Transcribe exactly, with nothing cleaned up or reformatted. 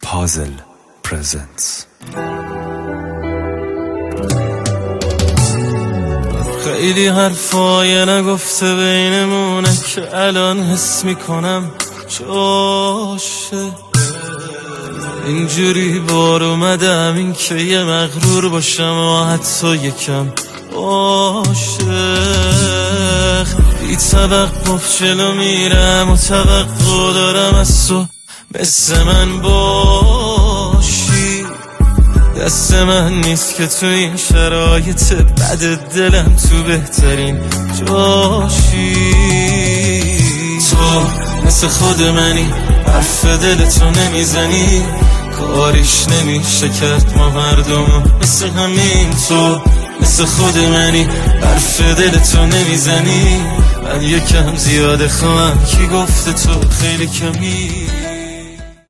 پازل پرزنتس. خیلی حرفای نگفته بینمونه که الان حس میکنم جاشه. اینجوری بار اومدم این که یه مغرور باشم و حتی یکم عاشق. بی توقف جلو میرم و توقع دارم از تو مثل من باشی. دست من نیست که تو این شرایط بد دلم تو بهترین جاشی. تو مثل خود منی، حرف دلتو نمیزنی، کاریش نمیشه کرد ما مردم مثل همین. تو مثل خود منی، حرف دلتو نمیزنی، من یکم زیاده خواهم کی گفته تو خیلی کمی.